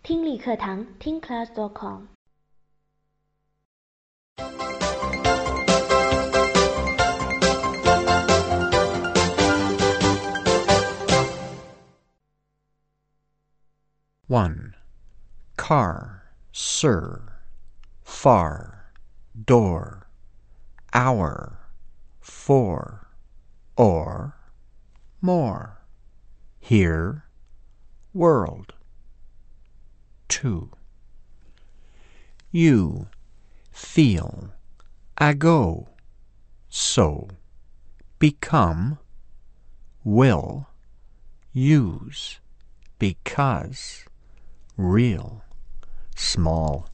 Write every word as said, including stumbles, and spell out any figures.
听力课堂听 class dot com。 one. Car, sir, far, door, hour, for, or, more, here, world. two. You, feel, ago, so, become, will, use, because, real, small,